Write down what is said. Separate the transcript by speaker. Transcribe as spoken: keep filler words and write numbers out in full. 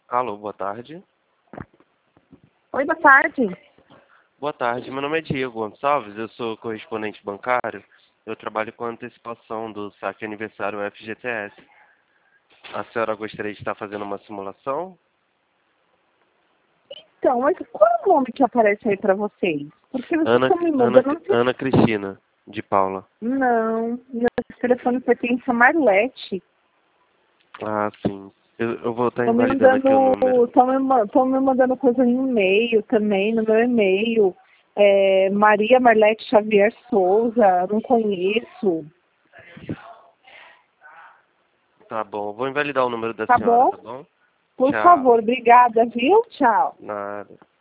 Speaker 1: Alô, boa tarde.
Speaker 2: Oi, boa tarde.
Speaker 1: Boa tarde, meu nome é Diego Gonçalves, eu sou correspondente bancário. Eu trabalho com antecipação do saque aniversário F G T S. A senhora gostaria de estar fazendo uma simulação?
Speaker 2: Então, mas qual é o nome que aparece aí pra vocês? Porque vocês
Speaker 1: Ana,
Speaker 2: estão me
Speaker 1: Ana,
Speaker 2: mudando.
Speaker 1: Ana Cristina, de Paula.
Speaker 2: Não, meu telefone pertence a Marlete.
Speaker 1: Ah, sim. Eu, eu vou estar
Speaker 2: Estão me
Speaker 1: invalidando aqui o número.
Speaker 2: mandando, estão me, ma- tão me mandando coisa em e-mail também, no meu e-mail. É, Maria Marlete Xavier Souza, não conheço.
Speaker 1: Tá bom, eu vou invalidar o número da
Speaker 2: Tá
Speaker 1: senhora,
Speaker 2: bom?
Speaker 1: tá bom?
Speaker 2: Por
Speaker 1: Tchau.
Speaker 2: favor, obrigada, viu? Tchau.
Speaker 1: Nada.